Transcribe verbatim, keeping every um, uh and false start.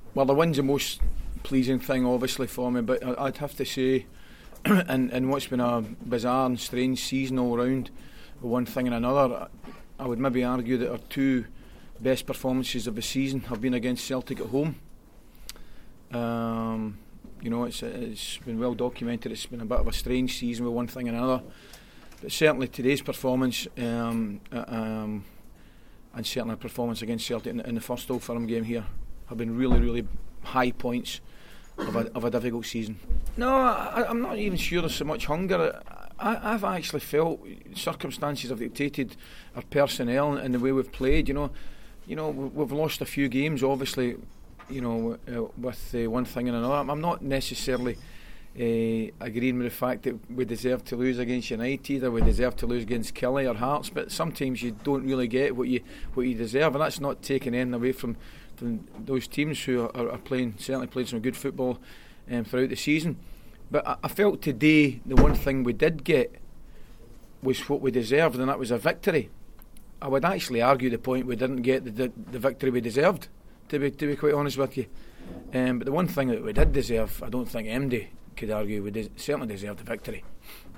Well, the win's the most pleasing thing, obviously, for me. But I'd have to say, in, in what's been a bizarre and strange season all round, one thing and another, I would maybe argue that our two best performances of the season have been against Celtic at home. Um, you know, it's it's been well documented. It's been a bit of a strange season with one thing and another, but certainly today's performance, um, uh, um, and certainly a performance against Celtic in, in the first Old Firm game here, have been really, really high points of a, of a difficult season. No, I, I'm not even sure there's so much hunger. I, I've actually felt circumstances have dictated our personnel and the way we've played. You know, you know, we've lost a few games, obviously. You know, uh, with uh, one thing and another. I'm not necessarily uh, agreeing with the fact that we deserve to lose against United or we deserve to lose against Killie or Hearts, but sometimes you don't really get what you what you deserve, and that's not taking anything away from, from those teams who are, are playing, certainly played some good football um, throughout the season. But I, I felt today the one thing we did get was what we deserved, and that was a victory. I would actually argue the point we didn't get the, the, the victory we deserved, to be to be quite honest with you. Um, but the one thing that we did deserve, I don't think M D could argue, we de- certainly deserved the victory.